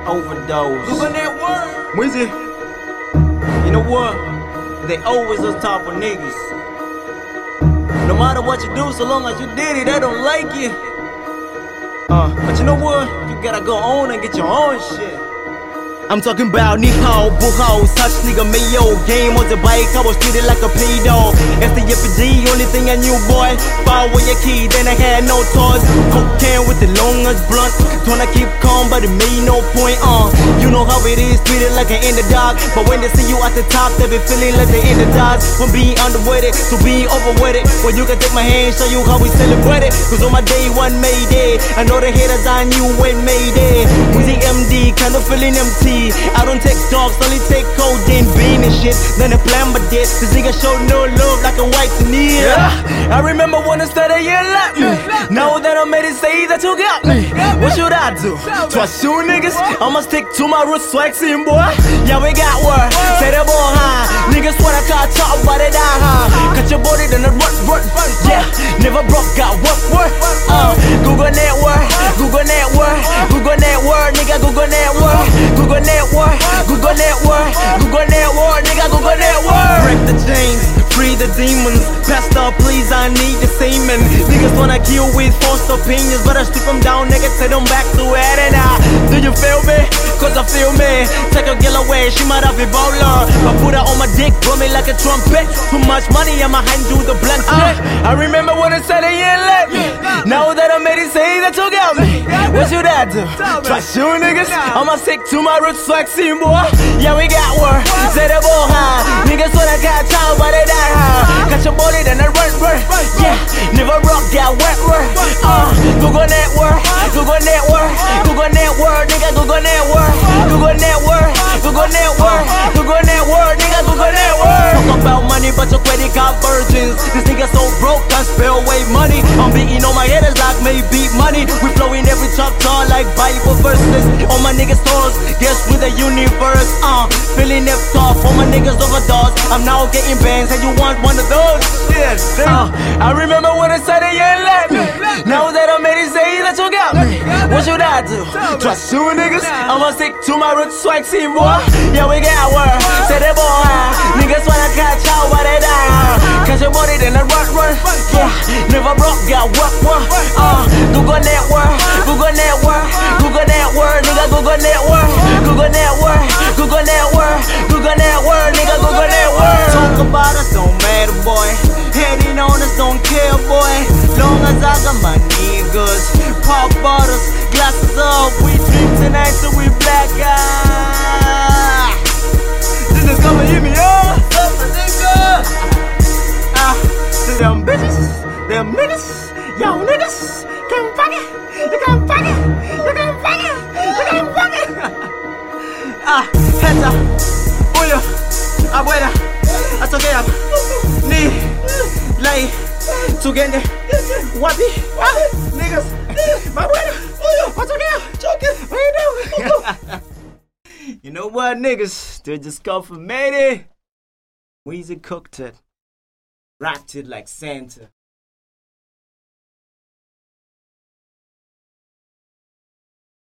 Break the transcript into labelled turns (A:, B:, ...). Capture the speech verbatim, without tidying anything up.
A: overdose.
B: Google that word.
A: Wheezy. You know what? They always on top of niggas. No matter what you do, so long as you did it, they don't like it. Uh, but you know what? You gotta go on and get your own shit. I'm talking about ni hao, buhao, such nigga mayo. Game on the bike, I was treated like a pedo. S the F G, only thing I knew, boy. Fire with your key, then I had no toys. Cocaine with the longest blunt. Tryna keep calm, but it made no point, uh. You know how it is, treated like an in the dog. But when they see you at the top, they be feeling like they in the dogs. From being underweighted to being overweighted. Well, you can take my hand, show you how we celebrate it. Cause on my day one Mayday, I know the haters I knew when Mayday. Wheezy M D, kinda feeling empty. I don't take dogs, only take codeine, bean and shit. Then I plan my dick. This nigga show no love like a white tenier. Yeah. I remember when I started, you let me. Now that I made it, say that you got me. What should I do? Trust you niggas? I'ma stick to my roots, swag scene, boy. Yeah, we got word. Say the boy high. Niggas wanna call talk about it, uh-huh. Cut your body, then I run, run. Yeah, never broke, got what word. Uh, Google network, Google network, Google network, nigga, Google network, Google network. Network, Google network, Google network, nigga, Google network. Break the chains, free the demons. Pastor, please, I need the semen. Niggas wanna kill with false opinions, but I strip them down, niggas, take them back to where they are. Do you feel me? Cause I feel me. Take a girl away, she might have Ebola. But put her on my dick, blow me like a trumpet. Too much money, I'ma hand you the blunt check. Uh, I remember when I said it, you ain't let me. Now that I made it, say that you got me. What should I do? Trust you niggas? I'ma stick to my roots, swag scene, boy. Yeah, we got word. Say the boy high. Niggas wanna catch out, but they die high. Catch your body, then I run, run. Yeah, never rock, got wet, word. Uh, Google network, Google network, Google network, nigga, Google network, Google network, Google network, Google network, nigga, Google network. Talk about money, but your credit card virgins. This nigga so broke, I spell away money. I'm beating on my haters like maybe money. We flowing every chapter like Bible verses. All my niggas toes, guess with the universe, uh feeling it tough. All my niggas overdose. I'm now getting bands, and you want one of those? Yes, uh, I remember when I said it, you ain't let me. Now that I made it, say that you got me. What should I do? Trust you niggas? I'ma stick to my roots, swag scene, boy. Yeah, we got word. Say the boy high. Niggas wanna catch out, but they die. Catch your body, then I run, run. Yeah, never broke, got what, what? Uh, Google network, Google network, Google network, nigga, Google network, Google network, Google network, Google network, nigga, Google network. Talk about us, don't matter, boy. Hating on us, don't care, boy. Long as I got my niggas. Pop bottles, glasses up. We drink tonight till we black out. This is gonna hit me up, nigga. Ah, to them bitches, them niggas, yo niggas, can't fuck it, you can't fuck it, you can't fuck it, you can't fuck it. Ah, heta, uyo, abuela, atokea, ni, lay, tugende, wapi, ah, niggas, abuela, atokea, what you do? You know what, niggas, they just confirmed it. Weezy cooked it, wrapped it like Santa.